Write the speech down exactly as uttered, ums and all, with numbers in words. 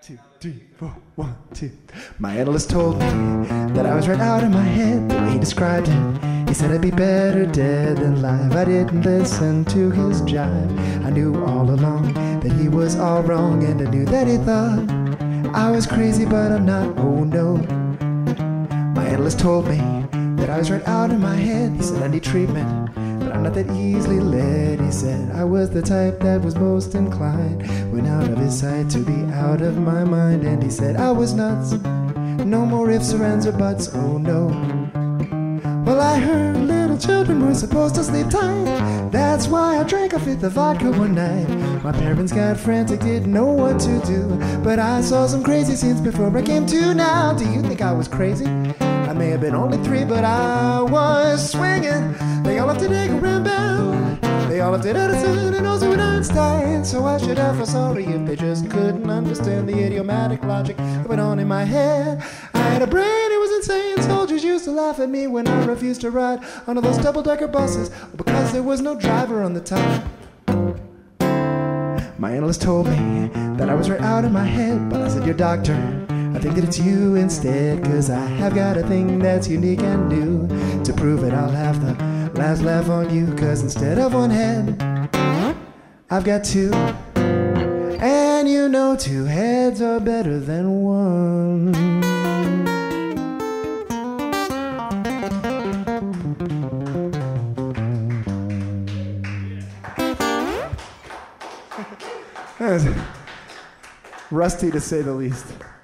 two, three, four, one, two. My analyst told me that I was right out of my head the way he described him. He said I'd be better dead than alive. I didn't listen to his jive. I knew all along that he was all wrong, and I knew that he thought I was crazy, but I'm not, oh no. My analyst told me that I was right out of my head. He said I need treatment, but I'm not that easily led. He said I was the type that was most inclined when out of his sight to be out of my mind. And he said I was nuts, no more ifs, or ands, or buts, oh no. Well, I heard little children were supposed to sleep tight. That's why I drank a fifth of vodka one night. My parents got frantic, didn't know what to do, but I saw some crazy scenes before I came to. Now, do you think I was crazy? I may have been only three, but I was swinging. They all have to take a Rambam. They all have to Edison and also an Einstein. So I should have felt sorry if they just couldn't understand the idiomatic logic that went on in my head. I had a brain, it was insane. Soldiers used to laugh at me when I refused to ride on those double-decker buses because there was no driver on the top. My analyst told me that I was right out of my head, but I said, "Your doctor, I think that it's you instead, cause I have got a thing that's unique and new. To prove it, I'll have the last laugh on you, cause instead of one head, I've got two. And you know two heads are better than one." Rusty, to say the least.